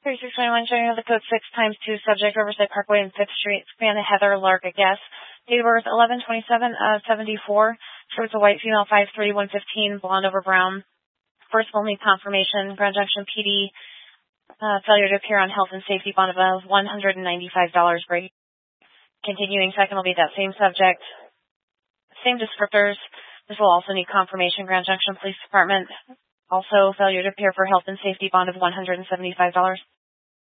3621, showing the code 6 times 2, subject Riverside Parkway and 5th Street, Savannah Heather Lark, I guess. Date of birth 11/27/74. Shows a white female, 5'3", 115, blonde over brown. First will need confirmation. Grand Junction PD, failure to appear on health and safety bond above $195. Great. Continuing, second will be that same subject. Same descriptors. This will also need confirmation. Grand Junction Police Department. Also, failure to appear for health and safety bond of $175.